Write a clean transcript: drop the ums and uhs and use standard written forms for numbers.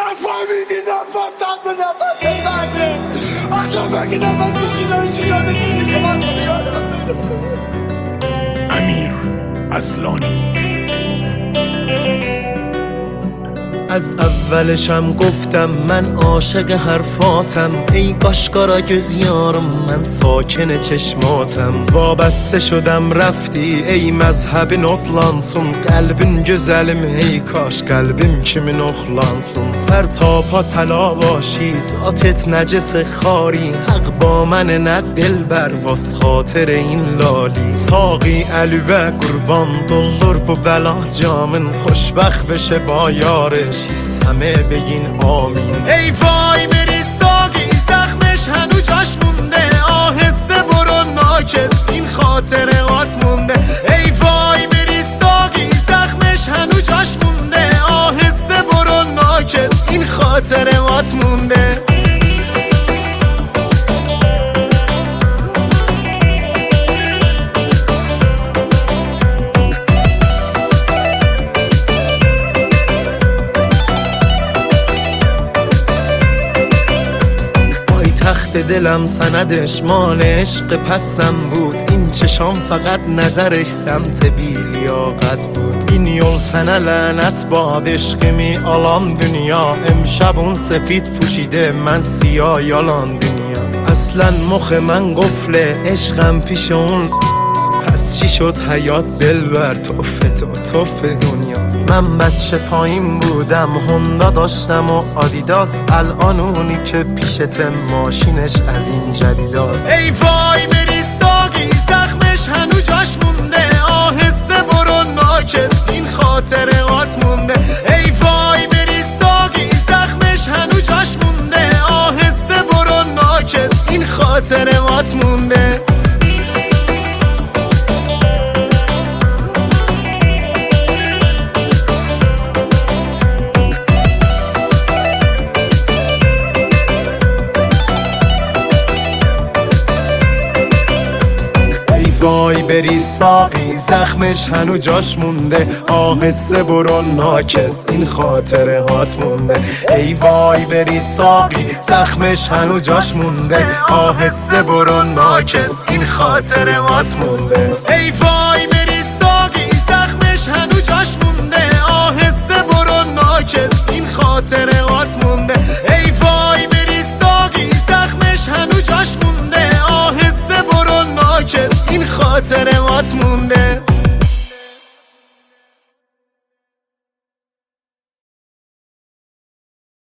نفهمیدی نفهمتم به نفهمت بگه آجا بگی نفهمت بگی یا بگی که من تو بیادم امیر اصلانی. از اولشم گفتم من عاشق حرفاتم، ای قاشقارا göz یارم من ساکن چشماتم. وابسته شدم رفتی ey mezhebin otlansın, قلبin güzelim ey kaş قلبim kimin oxlansın. سر تا پا تلاواشی ذاتت نجس خاری، حق با من نه دلبر واس خاطر این لالی. ساقی علی و قربان دلار bu بلا جامن، خوشبخت بشه با یارش همه بگین آمین. ای وای بری ساقی زخمش هنو جاش مونده، آهسته برو ناکس این خاطرات مونده. ای وای بری ساقی زخمش هنو جاش مونده، آهسته برو ناکس این خاطرات مونده. تخت دلم سندش مال عشق پسم بود، این چشام فقط نظرش سمت بیلیاقت بود. این یol sənə lənət bad eşqimi alan dünya، امشب اون سفید پوشیده من سیاه یالان دنیا. اصلا مخ من قفله عشقم پیش اون، پس چی شد حیات دلبر توفه تو توفه دنیا. من بچه پایین بودم هوندا داشتم و آدیداس، الان اونی که پیشت ماشینش از این جدیداست. ای وای بری ساقی زخمش هنو جاش مونده، آهسته برو ناکس این خاطرات مونده. ای وای بری ساقی زخمش هنو جاش مونده، آهسته برو ناکس این خاطرات مونده. وای بری ساقی زخمش هنو جاش مونده، آهسته برو ناکس این خاطرات مونده. ای وای بری ساقی زخمش هنو جاش مونده، آهسته برو ناکس این خاطرات مونده. ای وای بری ساقی زخمش هنو جاش مونده، آهسته برو ناکس این خاطرات مونده. ای وای بری ساقی زخمش هنو جاش مونده، آهسته برو ناکس این خاطرات مونده.